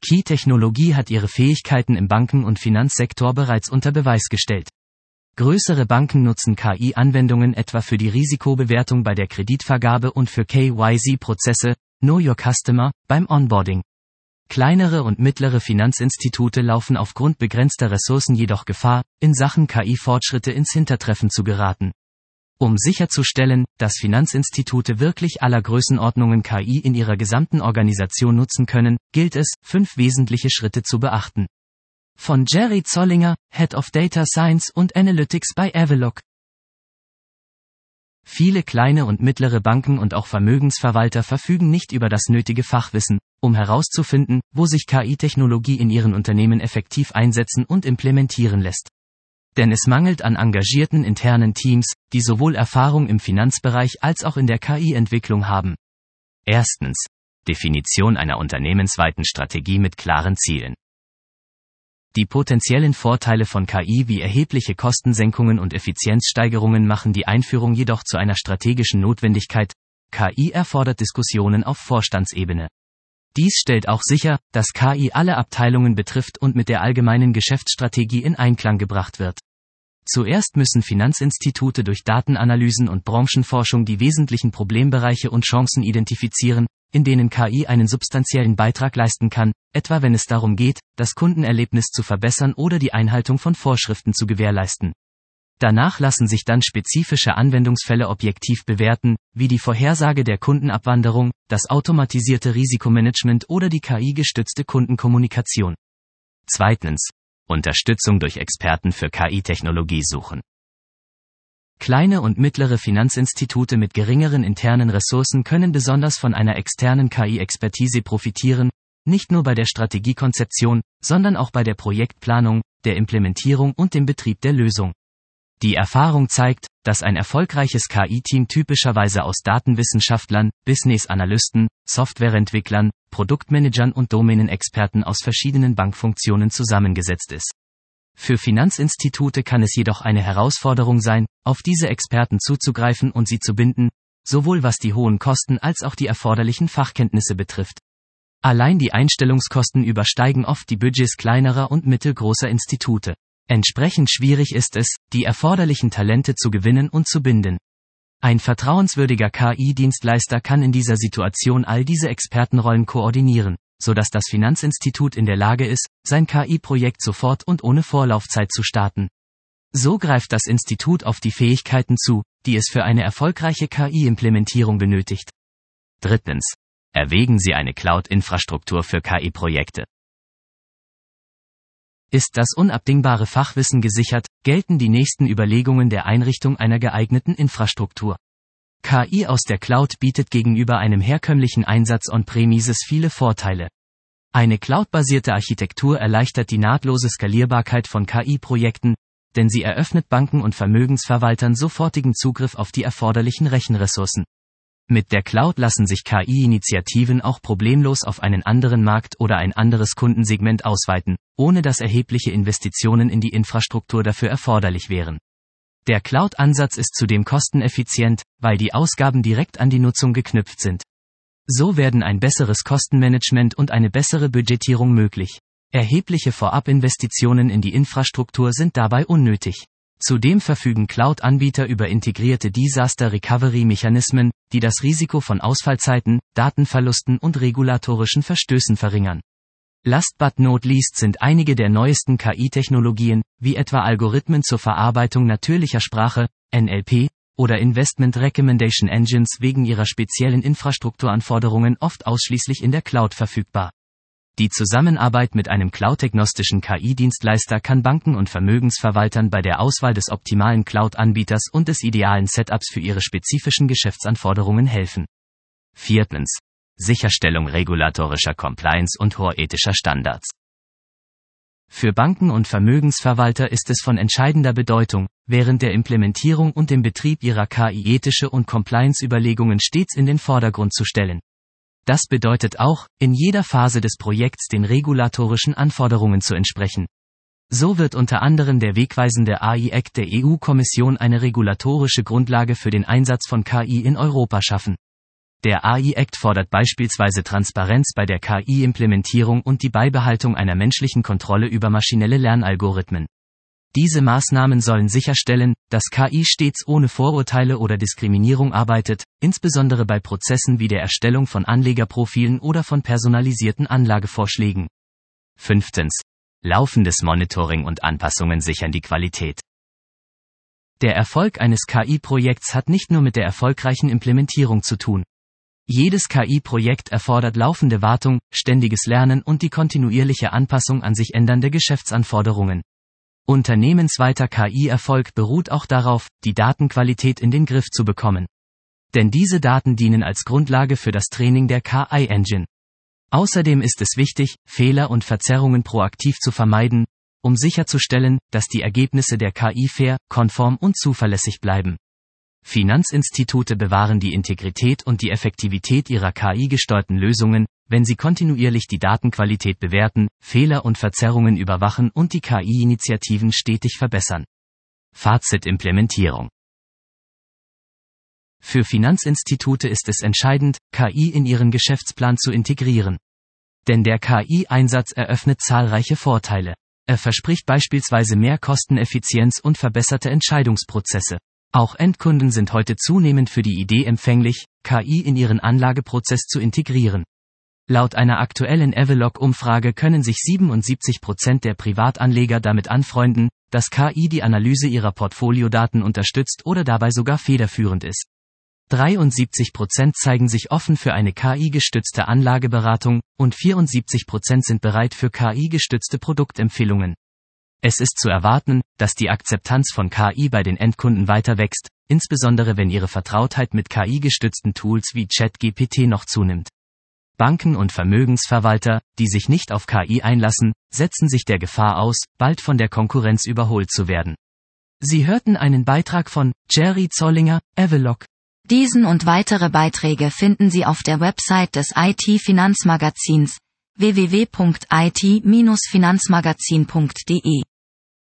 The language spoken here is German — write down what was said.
KI-Technologie hat ihre Fähigkeiten im Banken- und Finanzsektor bereits unter Beweis gestellt. Größere Banken nutzen KI-Anwendungen etwa für die Risikobewertung bei der Kreditvergabe und für KYC-Prozesse, Know Your Customer, beim Onboarding. Kleinere und mittlere Finanzinstitute laufen aufgrund begrenzter Ressourcen jedoch Gefahr, in Sachen KI-Fortschritte ins Hintertreffen zu geraten. Um sicherzustellen, dass Finanzinstitute wirklich aller Größenordnungen KI in ihrer gesamten Organisation nutzen können, gilt es, 5 wesentliche Schritte zu beachten. Von Jerry Zollinger, Head of Data Science und Analytics bei Avaloq. Viele kleine und mittlere Banken und auch Vermögensverwalter verfügen nicht über das nötige Fachwissen, um herauszufinden, wo sich KI-Technologie in ihren Unternehmen effektiv einsetzen und implementieren lässt. Denn es mangelt an engagierten internen Teams, die sowohl Erfahrung im Finanzbereich als auch in der KI-Entwicklung haben. Erstens. Definition einer unternehmensweiten Strategie mit klaren Zielen. Die potenziellen Vorteile von KI wie erhebliche Kostensenkungen und Effizienzsteigerungen machen die Einführung jedoch zu einer strategischen Notwendigkeit. KI erfordert Diskussionen auf Vorstandsebene. Dies stellt auch sicher, dass KI alle Abteilungen betrifft und mit der allgemeinen Geschäftsstrategie in Einklang gebracht wird. Zuerst müssen Finanzinstitute durch Datenanalysen und Branchenforschung die wesentlichen Problembereiche und Chancen identifizieren, in denen KI einen substanziellen Beitrag leisten kann, etwa wenn es darum geht, das Kundenerlebnis zu verbessern oder die Einhaltung von Vorschriften zu gewährleisten. Danach lassen sich dann spezifische Anwendungsfälle objektiv bewerten, wie die Vorhersage der Kundenabwanderung, das automatisierte Risikomanagement oder die KI-gestützte Kundenkommunikation. Zweitens. Unterstützung durch Experten für KI-Technologie suchen. Kleine und mittlere Finanzinstitute mit geringeren internen Ressourcen können besonders von einer externen KI-Expertise profitieren, nicht nur bei der Strategiekonzeption, sondern auch bei der Projektplanung, der Implementierung und dem Betrieb der Lösung. Die Erfahrung zeigt, dass ein erfolgreiches KI-Team typischerweise aus Datenwissenschaftlern, Business-Analysten, Softwareentwicklern, Produktmanagern und Domänenexperten aus verschiedenen Bankfunktionen zusammengesetzt ist. Für Finanzinstitute kann es jedoch eine Herausforderung sein, auf diese Experten zuzugreifen und sie zu binden, sowohl was die hohen Kosten als auch die erforderlichen Fachkenntnisse betrifft. Allein die Einstellungskosten übersteigen oft die Budgets kleinerer und mittelgroßer Institute. Entsprechend schwierig ist es, die erforderlichen Talente zu gewinnen und zu binden. Ein vertrauenswürdiger KI-Dienstleister kann in dieser Situation all diese Expertenrollen koordinieren, sodass das Finanzinstitut in der Lage ist, sein KI-Projekt sofort und ohne Vorlaufzeit zu starten. So greift das Institut auf die Fähigkeiten zu, die es für eine erfolgreiche KI-Implementierung benötigt. Drittens. Erwägen Sie eine Cloud-Infrastruktur für KI-Projekte. Ist das unabdingbare Fachwissen gesichert, gelten die nächsten Überlegungen der Einrichtung einer geeigneten Infrastruktur. KI aus der Cloud bietet gegenüber einem herkömmlichen Einsatz on-premises viele Vorteile. Eine cloudbasierte Architektur erleichtert die nahtlose Skalierbarkeit von KI-Projekten, denn sie eröffnet Banken und Vermögensverwaltern sofortigen Zugriff auf die erforderlichen Rechenressourcen. Mit der Cloud lassen sich KI-Initiativen auch problemlos auf einen anderen Markt oder ein anderes Kundensegment ausweiten, ohne dass erhebliche Investitionen in die Infrastruktur dafür erforderlich wären. Der Cloud-Ansatz ist zudem kosteneffizient, weil die Ausgaben direkt an die Nutzung geknüpft sind. So werden ein besseres Kostenmanagement und eine bessere Budgetierung möglich. Erhebliche Vorabinvestitionen in die Infrastruktur sind dabei unnötig. Zudem verfügen Cloud-Anbieter über integrierte Disaster-Recovery-Mechanismen, die das Risiko von Ausfallzeiten, Datenverlusten und regulatorischen Verstößen verringern. Last but not least sind einige der neuesten KI-Technologien, wie etwa Algorithmen zur Verarbeitung natürlicher Sprache, NLP, oder Investment Recommendation Engines wegen ihrer speziellen Infrastrukturanforderungen oft ausschließlich in der Cloud verfügbar. Die Zusammenarbeit mit einem cloud-agnostischen KI-Dienstleister kann Banken und Vermögensverwaltern bei der Auswahl des optimalen Cloud-Anbieters und des idealen Setups für ihre spezifischen Geschäftsanforderungen helfen. Viertens. Sicherstellung regulatorischer Compliance und hoher ethischer Standards. Für Banken und Vermögensverwalter ist es von entscheidender Bedeutung, während der Implementierung und dem Betrieb ihrer KI ethische und Compliance-Überlegungen stets in den Vordergrund zu stellen. Das bedeutet auch, in jeder Phase des Projekts den regulatorischen Anforderungen zu entsprechen. So wird unter anderem der wegweisende AI-Act der EU-Kommission eine regulatorische Grundlage für den Einsatz von KI in Europa schaffen. Der AI-Act fordert beispielsweise Transparenz bei der KI-Implementierung und die Beibehaltung einer menschlichen Kontrolle über maschinelle Lernalgorithmen. Diese Maßnahmen sollen sicherstellen, dass KI stets ohne Vorurteile oder Diskriminierung arbeitet, insbesondere bei Prozessen wie der Erstellung von Anlegerprofilen oder von personalisierten Anlagevorschlägen. 5. Laufendes Monitoring und Anpassungen sichern die Qualität. Der Erfolg eines KI-Projekts hat nicht nur mit der erfolgreichen Implementierung zu tun. Jedes KI-Projekt erfordert laufende Wartung, ständiges Lernen und die kontinuierliche Anpassung an sich ändernde Geschäftsanforderungen. Unternehmensweiter KI-Erfolg beruht auch darauf, die Datenqualität in den Griff zu bekommen. Denn diese Daten dienen als Grundlage für das Training der KI-Engine. Außerdem ist es wichtig, Fehler und Verzerrungen proaktiv zu vermeiden, um sicherzustellen, dass die Ergebnisse der KI fair, konform und zuverlässig bleiben. Finanzinstitute bewahren die Integrität und die Effektivität ihrer KI-gesteuerten Lösungen, wenn sie kontinuierlich die Datenqualität bewerten, Fehler und Verzerrungen überwachen und die KI-Initiativen stetig verbessern. Fazit: Implementierung. Für Finanzinstitute ist es entscheidend, KI in ihren Geschäftsplan zu integrieren. Denn der KI-Einsatz eröffnet zahlreiche Vorteile. Er verspricht beispielsweise mehr Kosteneffizienz und verbesserte Entscheidungsprozesse. Auch Endkunden sind heute zunehmend für die Idee empfänglich, KI in ihren Anlageprozess zu integrieren. Laut einer aktuellen Avaloq-Umfrage können sich 77% der Privatanleger damit anfreunden, dass KI die Analyse ihrer Portfoliodaten unterstützt oder dabei sogar federführend ist. 73% zeigen sich offen für eine KI-gestützte Anlageberatung und 74% sind bereit für KI-gestützte Produktempfehlungen. Es ist zu erwarten, dass die Akzeptanz von KI bei den Endkunden weiter wächst, insbesondere wenn ihre Vertrautheit mit KI-gestützten Tools wie ChatGPT noch zunimmt. Banken und Vermögensverwalter, die sich nicht auf KI einlassen, setzen sich der Gefahr aus, bald von der Konkurrenz überholt zu werden. Sie hörten einen Beitrag von Jerry Zollinger, Avaloq. Diesen und weitere Beiträge finden Sie auf der Website des IT-Finanzmagazins www.it-finanzmagazin.de.